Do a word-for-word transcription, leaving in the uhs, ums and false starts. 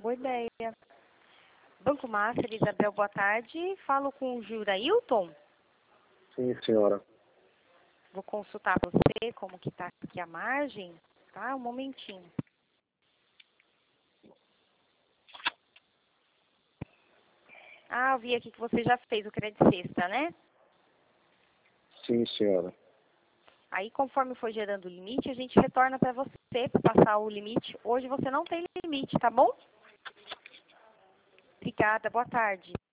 Boa ideia. Banco Master, Isabel, boa tarde. Falo com o Jurailton. Sim, senhora. Vou consultar você, como que tá aqui a margem, tá? Um momentinho. Ah, eu vi aqui que você já fez o crédito sexta, né? Sim, senhora. Aí, conforme for gerando o limite, a gente retorna para você para passar o limite. Hoje você não tem limite, tá bom? Obrigada, boa tarde.